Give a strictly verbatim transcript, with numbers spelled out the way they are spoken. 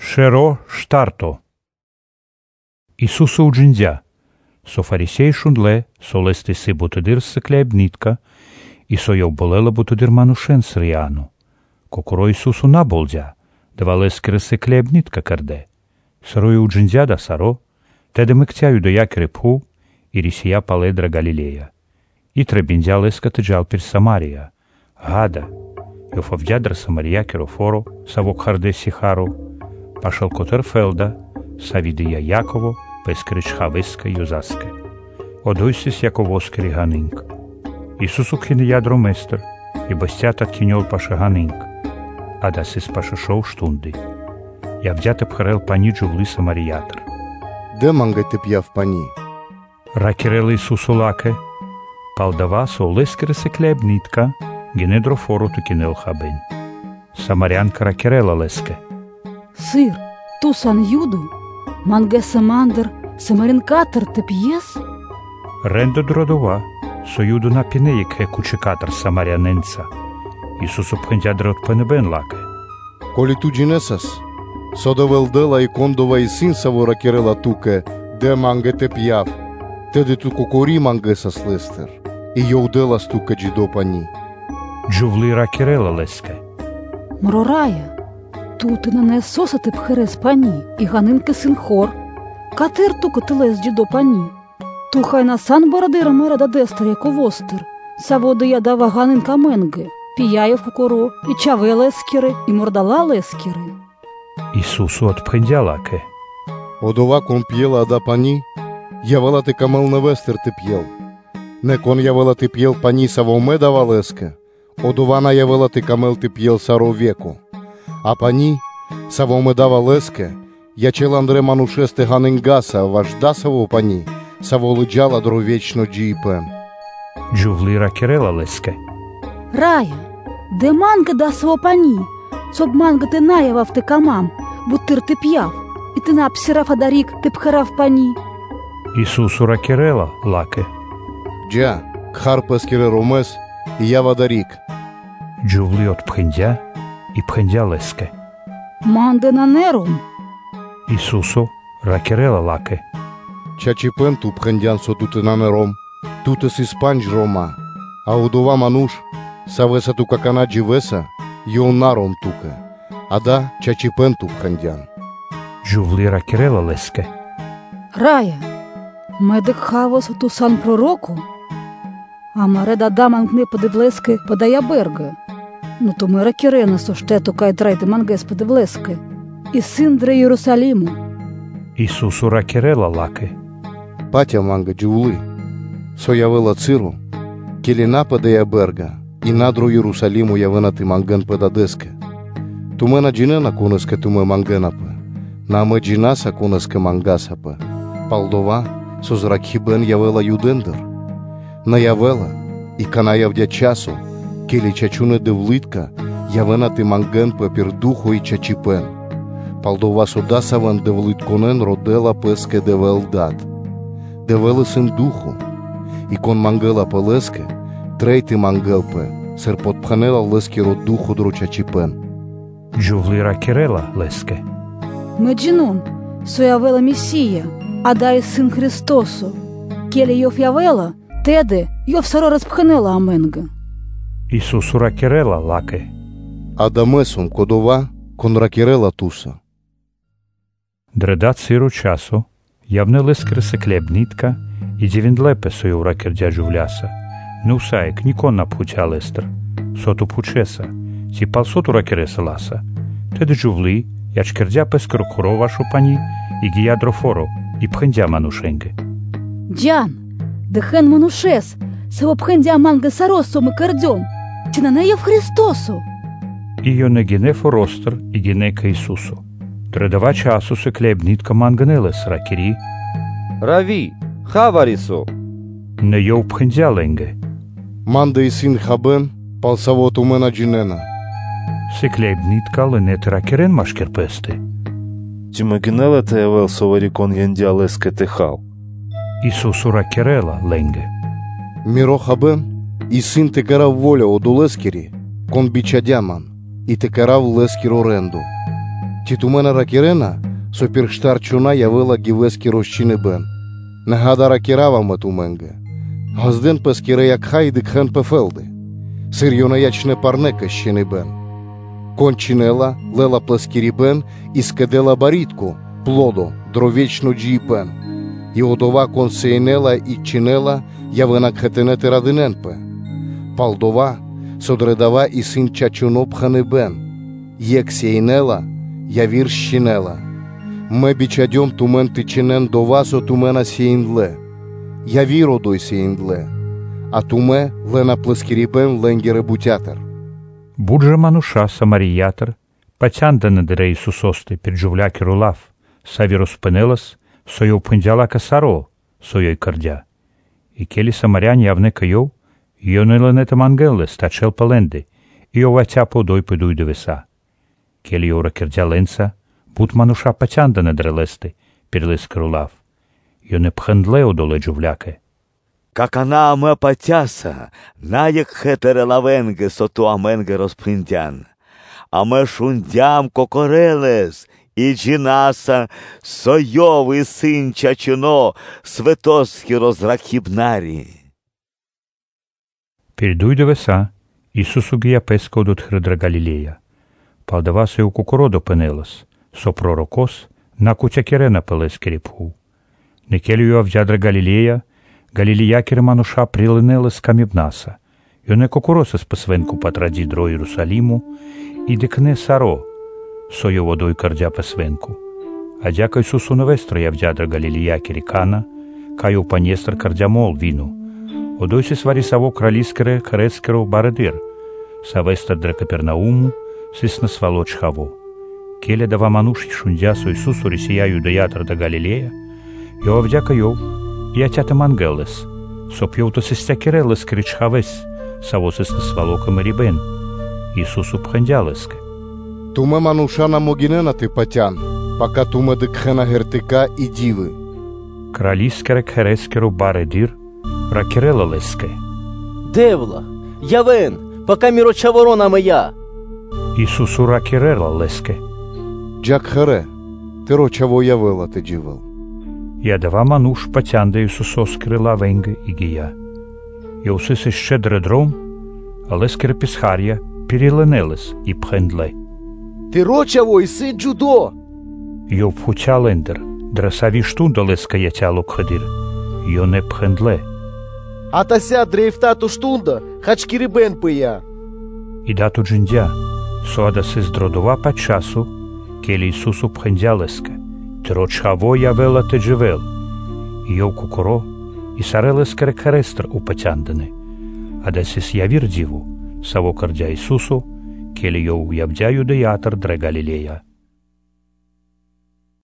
Шеро штарто. Исусу уджиндя, со фарисей шунле, со лести си бутадир склеб нитка, и со йов болела бутадир манушен срияну. Кокоро Исусу наболдя, давалескере склеб нитка карде. Сарою уджиндя да саро, теде мектяю до якере пху, и рисия паледра Галилея. И требиндя леска тъджал пир Самария. Гада, йов авдядра Самария керофоро, савок харде сихаро, пашал котър фелда, савидия Яково, пескрич хавеска юзаске. Одойсис Яковоскери ганинг. Исусу кхине ядро местер, и бастята киньол паша ганинг. А да сис паша шоу штунди. Явдята пхарел пани джувли Самариятр. Де мангайте п'яв пани? Ракерел Исусу лаке, палдава со лескере се клеб нитка, генедро форото кинел хабен. Самарянка ракерела леске. Сир, тусан юду, манге самандр, самаринкатър те пиес? Рендо дродова, со юду на пинеик е кучекатър самаряненца. Исусу пхендя от пенебен лаке. Коли ту джинесас, сода велдела и кондова и син саво ракерела туке, де мангете п'яв, теде ту кокори мангесас лестер, и йодела стука джидо пани. Джувли ракерела леске. Мрорая, тут и не сосати пхерес пані, і ганинки син хор, катер тука телес джидо пані. Тухай на сан бородира мера да дестер, яко востер, саводи я дава ганинка менге, піяєв кукоро, і чаве лескіри, і мордала лескіри. Исусу от пхендя лаке. Одова кон п'єла ада пани, явела ти камел не вестер ти п'єл. Не кон явела ти п'єл пани саво ме дава леске, одова на явела ти камел ти п'єл саро веку. А пани, саво ме дава леске, ячел Андре манушесте ганингаса, важда саво пани, саво лиджала дровечно джіпем. Джувли ракерела леске. Рая, де манга да сво пані, соб манга ти наявав ти камам, бутир ти п'яв, і ти напсирав адарік ти пхарав пані. Исусу ракерела лаке. Джа, кхар пескере ромес, і я вадарік. Джувли от пхендя, и пхендя леске. Манде на нерум. Исусу ракерела лаке. Чачіпен ту пхендян со туте нанером, туте си спанч рома, а удова мануш, савеса ту какана дживеса, йон наром туке, а да чачіпен ту пхендян. Джувли ракерела леске. Рая, медик хавос ту сан пророку, а мареда даманг не подивлески подая берге. Ну то ми ракерена со штету кай драйде мангес подивлески, і син дре Єрусаліму. Исусу ракерела лаке. Патя манга джувли, со явела циру, келіна подая берга, і надру Єрусаліму явена ти манген подадеске. Тумена джинена кунеске туме мангенапе, наме джинаса кунеске мангасапе. Палдова, со зракхібен явела юдендер. Наявела, і кана явдя часу, келі чачуне девлитка, явена ти манген пепір духу і чачіпен. Палдова содасавен девлитконен родела песке девелдат. Девели син духу, і кон мангела пелеске, трейти мангелпе, сер подпханела лески род духу дро чачіпен. Джувли ракерела леске. Меджинон, со явела Месія, а дай син Христосу. Келі йов явела, теде йов саро розпханела аменга. Исусу ракерела лаке. Адамесом кодова кон ракерела туса. Дреда циру часу, явне лескере се клеб нитка, и дивиндлепе со йов ракердя джувляса. Не усаек никон на пхутя лестер. Соту пхучеса, си пал соту ракереса ласа. Теде джувли, яч кердя пескеро коро вашу пани, и ги ядро форо, и пхендя манушенге. Джан, дехен манушес, саво пхендя манга саросом и кардьом, ти на нея в Христосу. Iyo ne gene forostr i gene ka Исусу. Тредава часу се клеб нитка манганелес ракери. Рави, хаварисо. Не йов пхендя ленге. Манда и син хабен, палсаво тумена джинена. Се клеб нитка ленет ракерен машкер песте. Тимагинела те явел соварикон яндя леске техал. Исусу ракерела ленге. Миро хабен, и син те карав воля оду лескери, кон бичадяман, и те карав лескер оренду. Тітумена ракірена, сопірштар чуна явила гівеські розчини бен. Негада ракірава матуменге. Газден пескіре як хайдик хен пефелди. Сирйона ячне парнека щини бен. Кончинела, лела плескірі бен і скедела барітку, плодо, дровічну джі бен. І одова консейнела і чинела явина кхетенети радиненпе. Палдова, содредава і син чачуно пхане бен. Єк сейнела, явір щинела. Ме бичадьом тумен тичинен до васо тумена сіїндле. Явір одой сіїндле. А туме лена плескірібен ленгере бутятер. Буджа мануша самаріятер, пацяндане дере Ісусости піджувляки рулав, саві розпинилась, сойов пиндяла касаро, сойой кардя. І келі самарян явне кайов, йоне ленете мангеле стачел паленди, і оваця подой пидуй девеса. Келі йора кирдя ленца, бут мануша пацяндане дрелести, підлис крулав. Йоне пхендле одоле джувляке. Как она аме патяса, наек хетере лавенге соту аменге розприндян. Аме шундям кокорелес, і джинаса, сойовий син чачуно, светоски розрахібнарі. Передуй девеса, Ісусу гія песко до тхредра Галілея. Палдаваса у кукуродо пенелас, со пророкос, на кутякерена пелес керепху. Некелю авдядра Галілея, Галилеякер мануша прилинелес камібнаса, йоне кокуросес песвенку патраді дро Єрусаліму, і дикне саро, сою водой кардя песвенку. А дяка Ісусу невестро явдядра Галилеякері кана, каю панєстр кардя мол віну. Одойси сварі саво краліскере херецкеро баредир, савестр дре Капернауму, сисна свалоч хаво. Келе дава мануш і шундясу Ісусу рісія юдеятр да Галилея, йо авдяка йов, і атята мангелес, соп'йовто систякерелес кричхавес, савосис на свалока мерібен, Ісусу пхендялеске. Туме манушана могінена ти патян, пока туме дикхена гертика і діви. Краліскере херецкеро баредир, ракерела леске. Девла, явен, пока міроча ворона моя. Ісусу ракерела леске. Джак хере, ти рочаво явила ти джівел. Я дава мануш патянде Ісусос крила венге і гія. Йосиси щедре дром, але скере пісхар'я переленелес і пхендле. Ти рочаво і син джудо. Йо пхуця лендер, дресаві штунда леска ятяло кхедир, йо не пхендле. А тася дрейфтату штунда, хачкірібен пия. І дату джиндя, соада си здродова па часу, келі Ісусу пхендялеске. Трочхаво явела те джевел, і йов кукуро, і сарелес керекерестр у патяндане, а десис явір діву, саво кардя Ісусу, келі йов явдя юдеятр дре Галілея.